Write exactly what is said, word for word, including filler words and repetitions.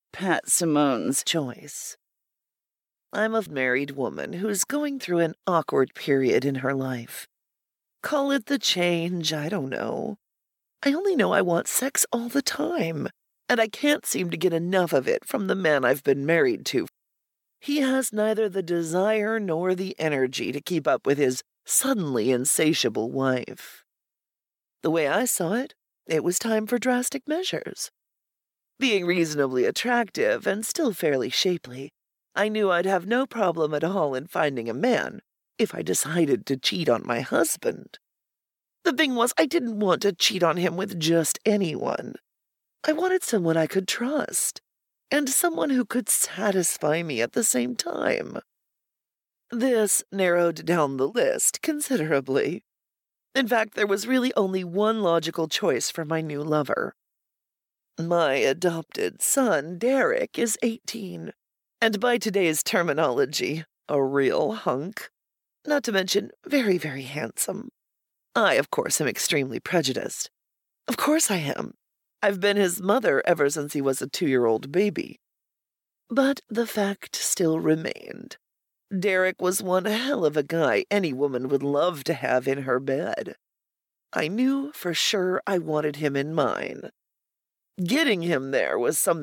Pat Simone's choice. I'm a married woman who's going through an awkward period in her life. Call it the change, I don't know. I only know I want sex all the time, and I can't seem to get enough of it from the man I've been married to. He has neither the desire nor the energy to keep up with his suddenly insatiable wife. The way I saw it, it was time for drastic measures. Being reasonably attractive and still fairly shapely, I knew I'd have no problem at all in finding a man if I decided to cheat on my husband. The thing was, I didn't want to cheat on him with just anyone. I wanted someone I could trust, and someone who could satisfy me at the same time. This narrowed down the list considerably. In fact, there was really only one logical choice for my new lover. My adopted son, Derek, is eighteen, and by today's terminology, a real hunk. Not to mention very, very handsome. I, of course, am extremely prejudiced. Of course I am. I've been his mother ever since he was a two-year-old baby. But the fact still remained. Derek was one hell of a guy any woman would love to have in her bed. I knew for sure I wanted him in mine. Getting him there was something